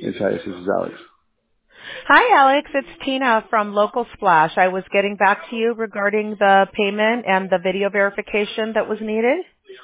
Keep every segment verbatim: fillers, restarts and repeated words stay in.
Hi, this is Alex. Hi, Alex. It's Tina from Local Splash. I was getting back to you regarding the payment and the video verification that was needed.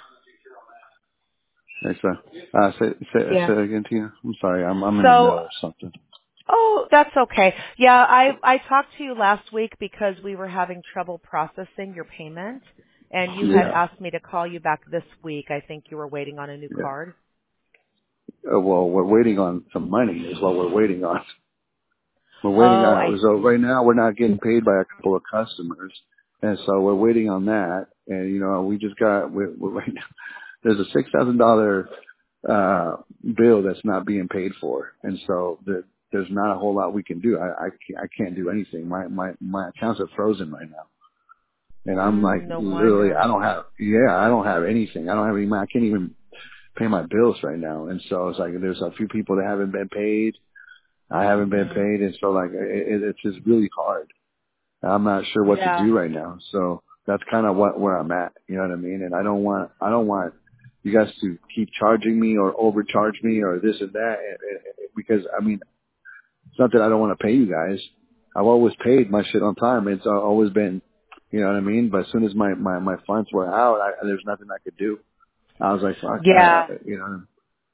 Hey, sir. Uh, say, say, say Yeah. it again, Tina. I'm sorry. I'm, I'm in the So, middle of something. oh, that's okay. Yeah, I, I talked to you last week because we were having trouble processing your payment, and you had Yeah. asked me to call you back this week. I think you were waiting on a new Yeah. card. Uh, well, we're waiting on some money is what we're waiting on. We're waiting Oh, on I it. So see. right now we're not getting paid by a couple of customers. And so we're waiting on that. And, you know, we just got, we're, we're right now, there's a six thousand dollars uh, bill that's not being paid for. And so the, there's not a whole lot we can do. I, I, can't, I can't do anything. My, my, my accounts are frozen right now. And I'm like, Mm, no literally, I wonder. don't have, yeah, I don't have anything. I don't have any money. I can't even pay my bills right now. And so it's like, there's a few people that haven't been paid. I haven't been Hmm. paid. And so like, it, it's just really hard. I'm not sure what to Yeah. do right now. So that's kind of what, where I'm at. You know what I mean? And I don't want, I don't want you guys to keep charging me or overcharge me or this and that. And, and, and- because I mean, it's not that I don't want to pay you guys. I've always paid my shit on time. It's always been, you know what I mean? But as soon as my, my, my funds were out, I, there's nothing I could do. I was like, fuck, I, I, Yeah. you know,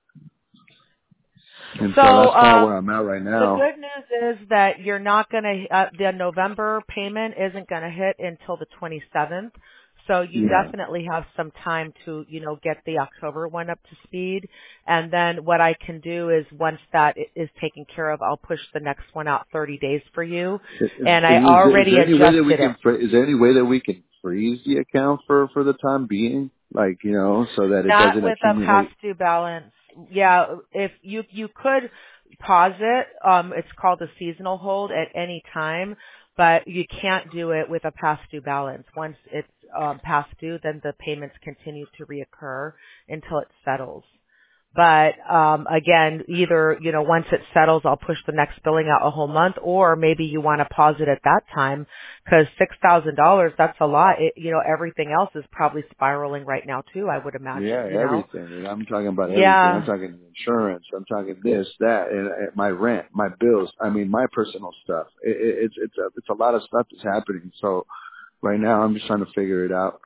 and so So, that's kind of um, where I'm at right the now. good news is that you're not going to, uh, the November payment isn't going to hit until the twenty-seventh. So you Yeah. definitely have some time to, you know, get the October one up to speed. And then what I can do is once that i- is taken care of, I'll push the next one out thirty days for you. Is, And I is, there, is already there any way that we adjusted can, it. fr- is there any way that we can freeze the account for, for the time being? Like, you know, so that it Not doesn't with a past accumulate. due balance. Yeah, if you you could pause it, um, it's called a seasonal hold at any time, but you can't do it with a past due balance. Once it's um, past due, then the payments continue to reoccur until it settles. But um, again, either you know once it settles, I'll push the next billing out a whole month, or maybe you want to pause it at that time because six thousand dollars—that's a lot. It, you know, everything else is probably spiraling right now too. I would Yeah, imagine. You know. everything. And I'm talking about everything. I'm Yeah. talking insurance. I'm talking this, that, and, and my rent, my bills. I mean, my personal stuff. It, it, it's it's a it's a lot of stuff that's happening. So right now, I'm just trying to figure it out.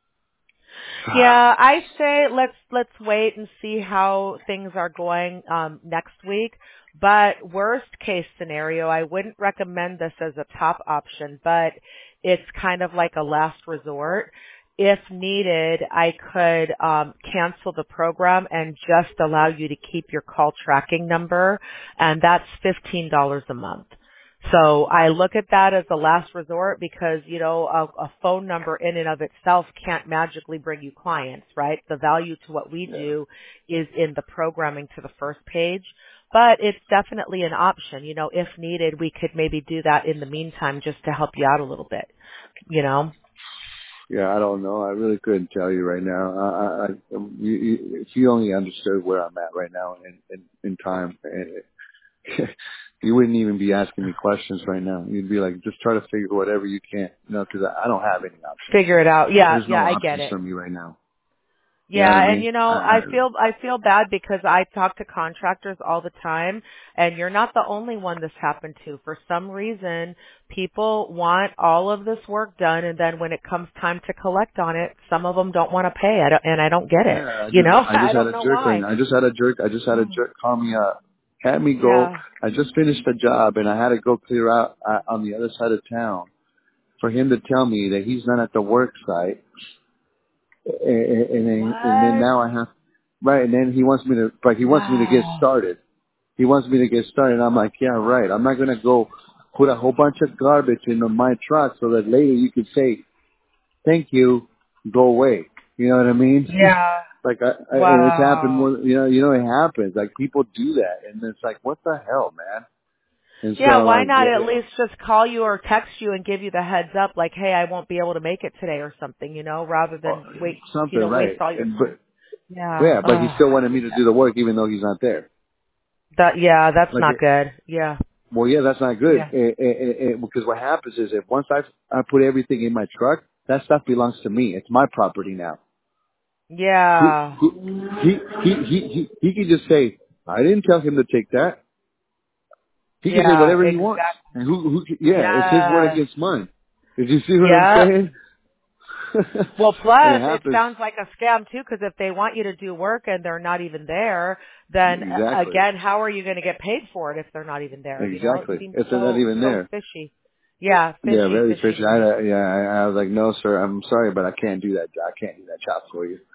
Yeah, I say let's let's wait and see how things are going um next week. But worst case scenario, I wouldn't recommend this as a top option, but it's kind of like a last resort. If needed, I could um cancel the program and just allow you to keep your call tracking number, and that's fifteen dollars a month. So I look at that as a last resort because, you know, a, a phone number in and of itself can't magically bring you clients, right? The value to what we Yeah. do is in the programming to the first page, but it's definitely an option. You know, if needed, we could maybe do that in the meantime just to help you out a little bit, you know? Yeah, I don't know. I really couldn't tell you right now. I, I, I you, you, if you only understood where I'm at right now in in, in time, and you wouldn't even be asking me questions right now. You'd be like, just try to figure whatever you can, you know, because I, I don't have any options. Figure it out. Yeah, There's yeah, no I get options it. for me right now. You know what I Yeah, and mean? you know, I, I I, feel I feel bad because I talk to contractors all the time, and you're not the only one this happened to. For some reason, people want all of this work done, and then when it comes time to collect on it, some of them don't want to pay, I don't, and I don't get it. yeah, I You just, know, I I just had don't a know jerk right why. now. I just had a jerk. I just had a Mm. jerk call me up, had me go. Yeah. I just finished the job, and I had to go clear out uh, on the other side of town for him to tell me that he's not at the work site, and, and, then, and then What? now I have, right, and then he wants me to, like, he wants me to get Wow. started. He wants me to get started. And I'm like, yeah, right. I'm not going to go put a whole bunch of garbage in my truck so that later you could say, thank you, go away. You know what I mean? Yeah. like, I, I, and it's happened Wow. more, you know, you know, it happens. Like, people do that. And it's like, what the hell, man? And so, Yeah, why like, not yeah, at yeah, least just call you or text you and give you the heads up like, hey, I won't be able to make it today or something, you know, rather oh, than wait, you something, know, waste right. all your And, time. but, Yeah. yeah, Oh, but he still I wanted me hate to do that. the work even though he's not there. That yeah, that's Like, not it, good. Yeah. well, yeah, that's not good. Yeah. It, it, it, it, because what happens is if once I, I put everything in my truck, that stuff belongs to me. It's my property now. He Yeah. he he he he he, he could just say, I didn't tell him to take that. He can say Yeah, whatever he wants. exactly. And who, who, yeah, it's his word Yes. against mine. Did you see what I'm Yeah. saying? Well, And it plus it happens. sounds like a scam too, because if they want you to do work and they're not even there, then uh, Exactly. again, how are you going to get paid for it if they're not even there? You know, it Exactly. seems If they're not so even so there. fishy. Yeah, Yeah, fishy, very fishy fishy. to I, me. uh, yeah, I, I was like, no, sir, I'm sorry, but I can't do that. I can't do that job for you.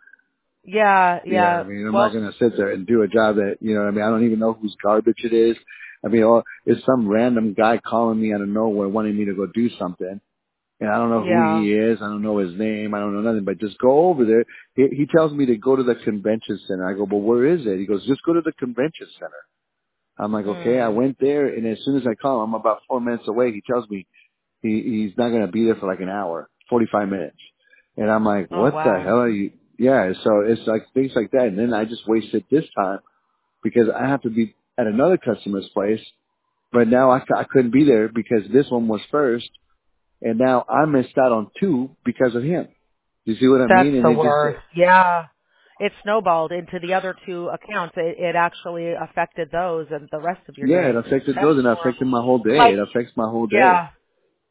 Yeah, You know what I yeah. mean? I'm not Well, going to sit there and do a job that, you know what I mean? I don't even know whose garbage it is. I mean, or it's some random guy calling me out of nowhere wanting me to go do something. And I don't know who yeah. he is. I don't know his name. I don't know nothing, but just go over there. He, he tells me to go to the convention center. I go, but where is it? He goes, just go to the convention center. I'm like, okay. I Mm. went there, and as soon as I call him, I'm about four minutes away. He tells me he, he's not going to be there for like an hour, forty-five minutes. And I'm like, Oh what the wow. hell are you? Yeah, so it's like things like that. And then I just wasted this time because I have to be at another customer's place. But now I, c- I couldn't be there because this one was first. And now I missed out on two because of him. You see what I That's mean? And the it just, worst. Yeah. It snowballed into the other two accounts. It, it actually affected those and the rest of your yeah, it day. affected That's those and it affected horrible. my whole day. Like, It affects my whole day. yeah.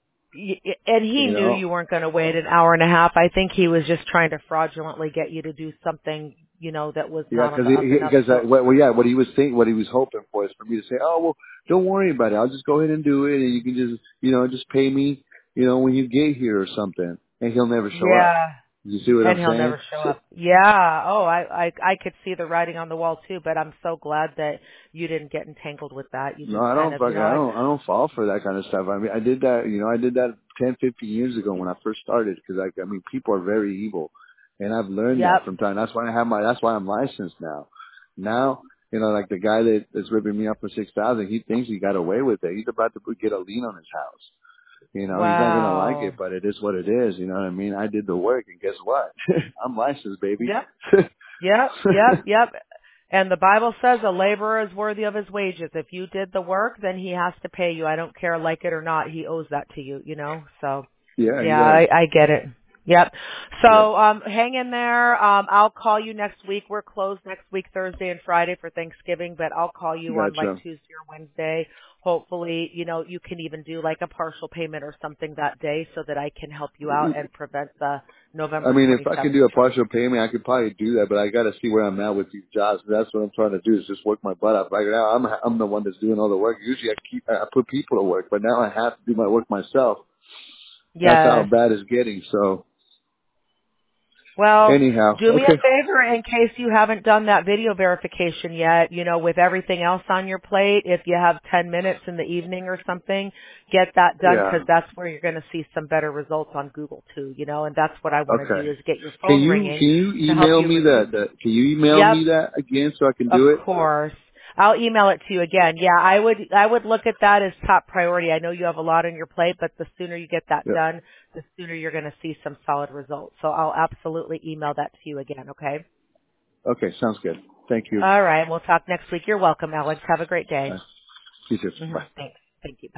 Y- And he You knew know? you weren't going to wait an hour and a half. I think he was just trying to fraudulently get you to do something, you know, that was Yeah, not because of enough. because uh, So, well, well, yeah, what he was thinking, what he was hoping for is for me to say, oh well, don't worry about it. I'll just go ahead and do it, and you can just, you know, just pay me, you know, when you get here or something. And he'll never show up. yeah. You see what And I'm he'll saying? never show up. Yeah. Oh, I, I, I could see the writing on the wall too, but I'm so glad that you didn't get entangled with that. You No, just I kind don't of, you fucking, know, I I, don't, I don't fall for that kind of stuff. I mean, I did that, you know, I did that ten, fifteen years ago when I first started because I, I mean, people are very evil, and I've learned that yep. from time. That's why I have my, that's why I'm licensed now. Now, you know, like the guy that is ripping me up for six thousand, he thinks he got away with it. He's about to get a lien on his house. You know, he's not gonna like it, Wow. but it is what it is. You know what I mean? I did the work, and guess what? I'm licensed, baby. Yep. Yep, yep, yep. And the Bible says a laborer is worthy of his wages. If you did the work, then he has to pay you. I don't care, like it or not. He owes that to you, you know? So, Yeah, he yeah, does. I, I get it. Yep. Yep. So, um, hang in there. Um, I'll call you next week. We're closed next week, Thursday and Friday for Thanksgiving, but I'll call you on like Gotcha. Tuesday or Wednesday. Hopefully, you know, you can even do like a partial payment or something that day so that I can help you out and prevent the I November mean, if I can twenty-seventh do a charge. partial payment, I could probably do that, but I got to see where I'm at with these jobs. That's what I'm trying to do is just work my butt off. Right now, I'm I'm the one that's doing all the work. Usually, I keep I put people to work, but now I have to do my work myself. That's how Yes. bad it's getting. So, Well, anyhow, do me a okay, favor in case you haven't done that video verification yet, you know, with everything else on your plate, if you have ten minutes in the evening or something, get that done because yeah, that's where you're going to see some better results on Google too, you know, and that's what I want to okay. do is get your Can phone you ringing can you to help email you me reduce. that? that can you email Yep, me that again so I can of do it? course. I'll email it to you again. Yeah, I would I would look at that as top priority. I know you have a lot on your plate, but the sooner you get that Yeah. done, the sooner you're going to see some solid results. So I'll absolutely email that to you again, okay? Okay, sounds good. Thank you. All right. We'll talk next week. You're welcome, Alex. Have a great day. Uh, you too. hmm Bye. Thanks. Thank you.